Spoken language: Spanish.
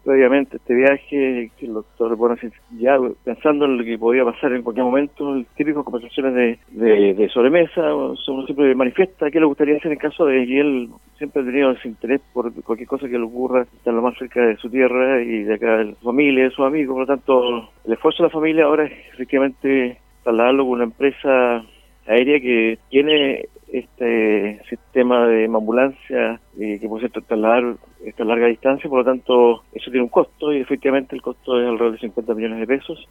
previamente este viaje, que el doctor, bueno, ya pensando en lo que podía pasar en cualquier momento, el típico conversaciones de sobremesa, uno siempre manifiesta qué le gustaría hacer en caso de que él siempre ha tenido ese interés por cualquier cosa que le ocurra, estar lo más cerca de su tierra y de acá de su familia, de sus amigos. Por lo tanto, el esfuerzo de la familia ahora es efectivamente trasladarlo con una empresa aérea que tiene este sistema de ambulancia que puede ser trasladar esta larga distancia, por lo tanto eso tiene un costo y efectivamente el costo es alrededor de 50 millones de pesos